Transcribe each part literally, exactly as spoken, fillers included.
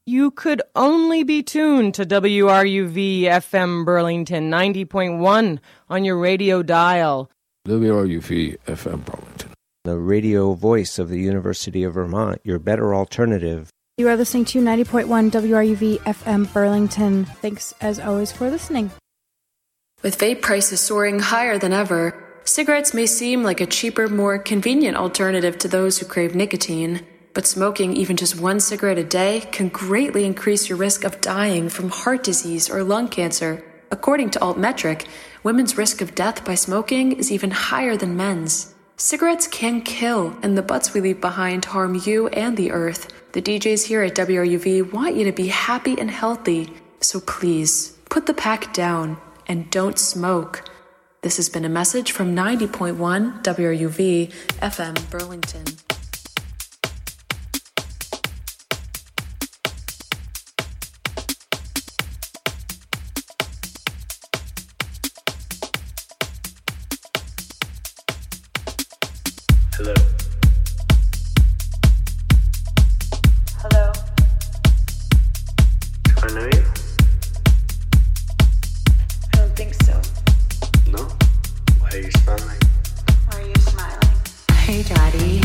You could only be tuned to W R U V F M Burlington ninety point one on your radio dial. W R U V F M Burlington. The radio voice of the University of Vermont, your better alternative. You are listening to ninety point one W R U V F M Burlington. Thanks, as always, for listening. With vape prices soaring higher than ever, cigarettes may seem like a cheaper, more convenient alternative to those who crave nicotine. But smoking even just one cigarette a day can greatly increase your risk of dying from heart disease or lung cancer. According to Altmetric, women's risk of death by smoking is even higher than men's. Cigarettes can kill, and the butts we leave behind harm you and the earth. The D Js here at W R U V want you to be happy and healthy, so please, put the pack down and don't smoke. This has been a message from ninety point one W R U V F M Burlington. Hello. Hello. Do I know you? I don't think so. No? Why are you smiling? Why are you smiling? Hey, Daddy.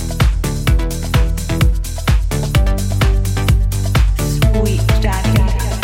Sweet daddy.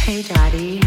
Hey, Daddy.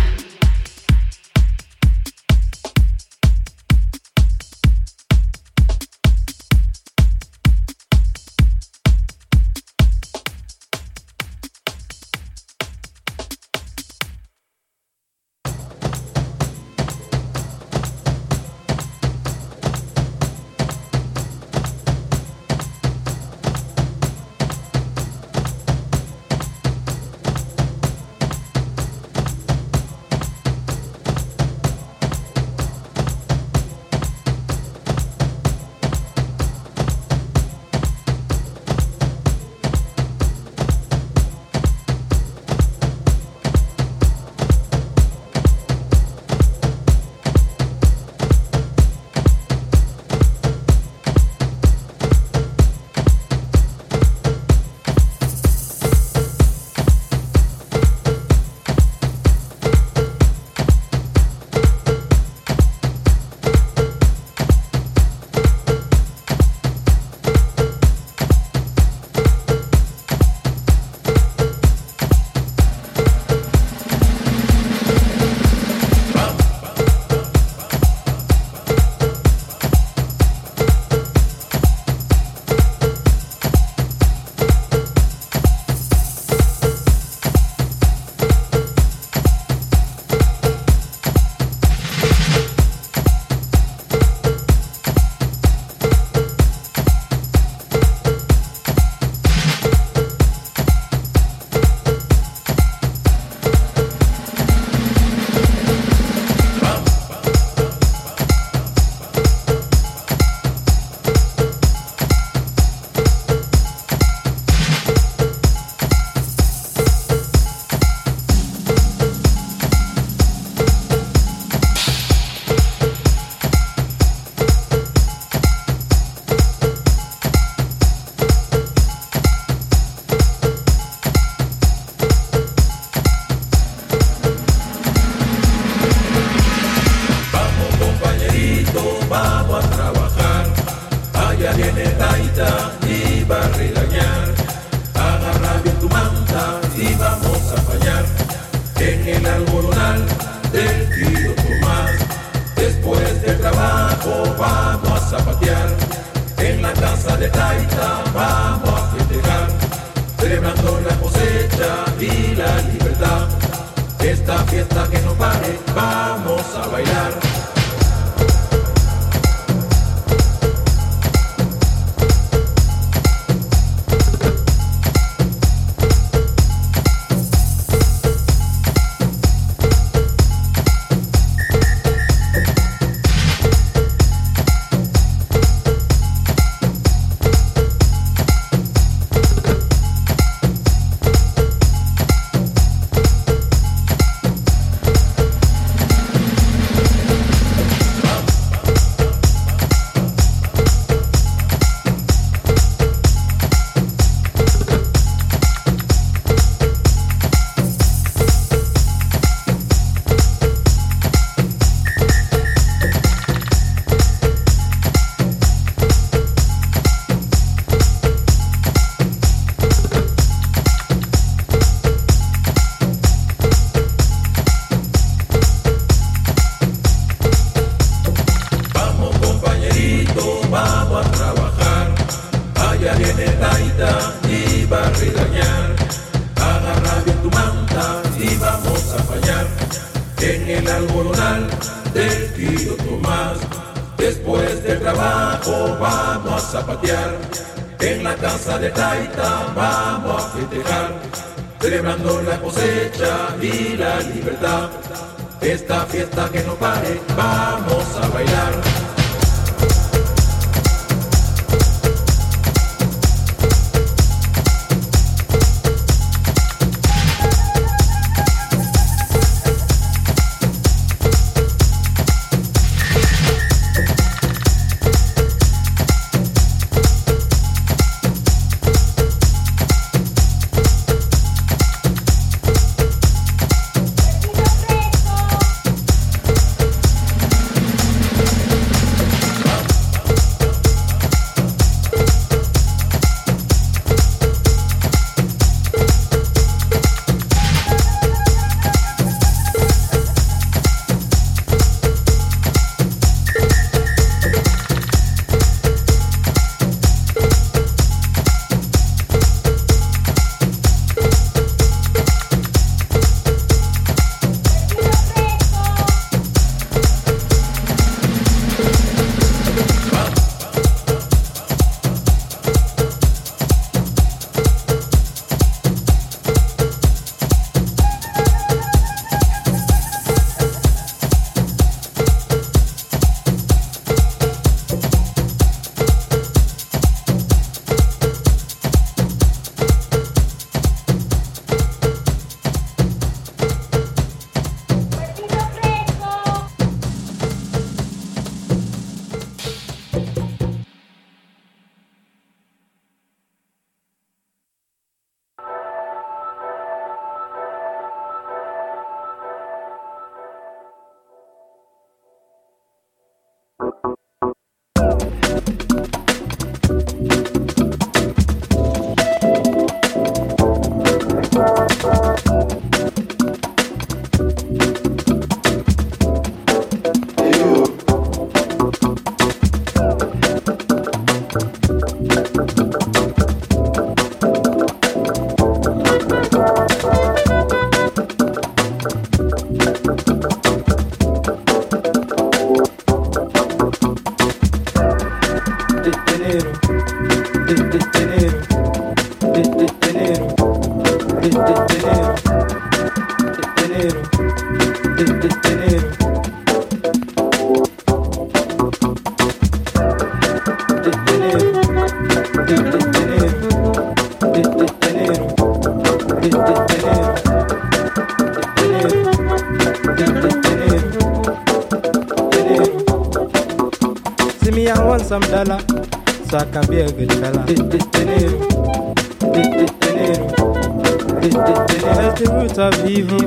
See me, I want some dollar, so I can be a good fella. Dinero, dinero, that's the root of evil.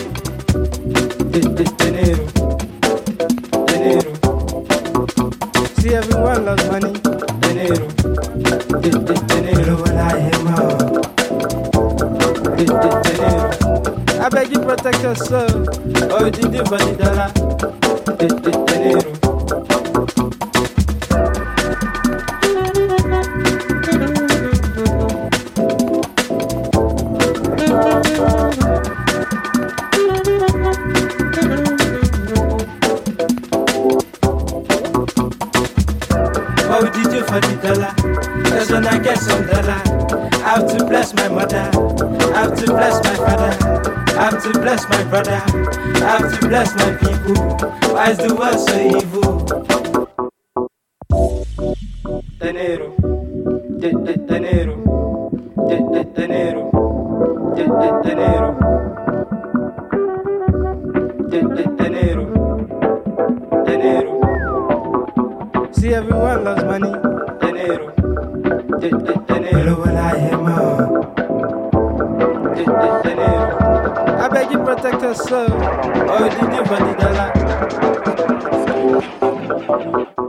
Dinero, dinero. See, everyone loves money. Dinero, dinero. When I hear more. Dinero. I beg you protect your soul. Oh, did you for the dollar? Dinero. What did you for the dollar? Cause when I get some dollar, I have to bless my mother, I have to bless my father, I have to bless my brother, I have to bless my people. Why is the world so evil? Dinero, dinero, dinero, dinero, dinero, dinero. See, everyone loves money. Dinero, dinero. When I hear more. Dinero. I beg you protect your soul. Oh, did you for the dollar?